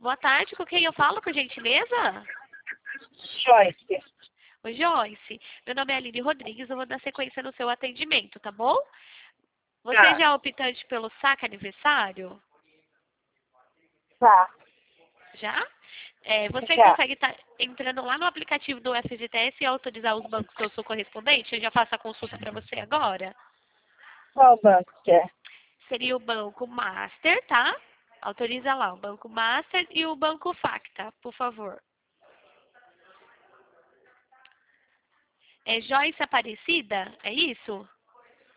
Boa tarde, com quem eu falo, por gentileza? Joyce. Oi, Joyce. Meu nome é Aline Rodrigues, eu vou dar sequência no seu atendimento, tá bom? Você Tá, já é optante pelo saque aniversário? tá, Já? Você já. consegue estar entrando lá no aplicativo do FGTS e autorizar os bancos que eu sou correspondente? Eu já faço a consulta para você agora. Qual banco que é? Seria o Banco Master, tá? Autoriza lá o Banco Master e o Banco Facta, por favor. É Joyce Aparecida? É isso?